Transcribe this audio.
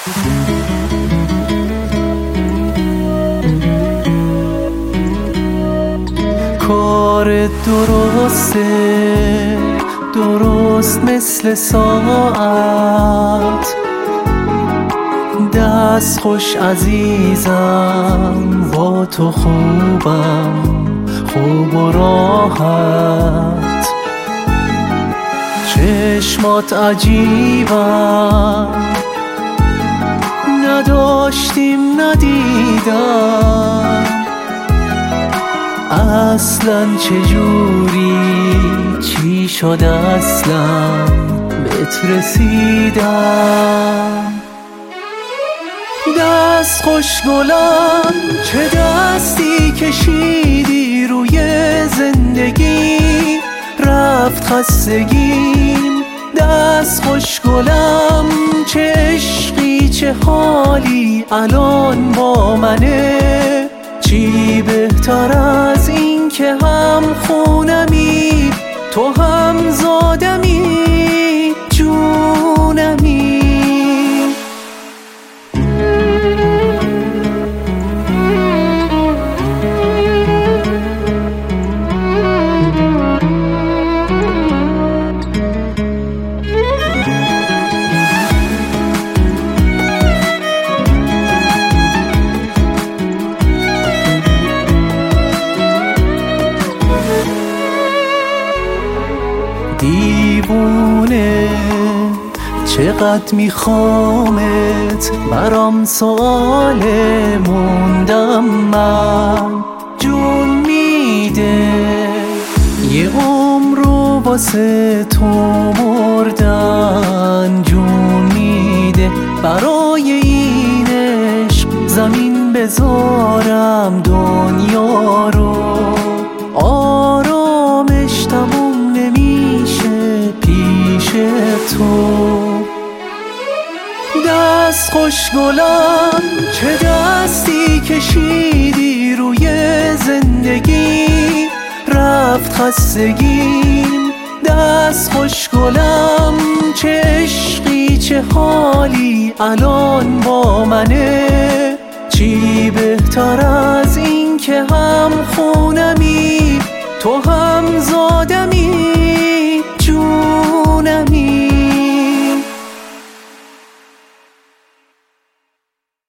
کار درسته، درست مثل ساعت. دست خوش عزیزم، با تو خوبم، خوب و راحت. چشمات عجیبم، نداشتیم ندیدم. اصلاً چجوری چی شد اصلاً بهت رسیدم. دست خوش گلم، چه دستی کشیدی روی زندگی، رفت خستگیم. دست خوش گلم، چه عشقی چه حالی الان با منه. چی بهتر از این که هم خونمی، تو هم زادمی، جونمی. دیوونه چقدر میخوامت، برام سواله موندم من. جون میده یه عمر رو واسه تو مردن، جون میده برای این عشق زمین بذارم دنیا رو. آرامش تموم نمیشه پیش تو. دست خوش گلم، چه دستی کشیدی روی زندگی، رفت خستگیم. دست خوش گلم، چه عشقی چه حالی الان با منه. چی بهتر از این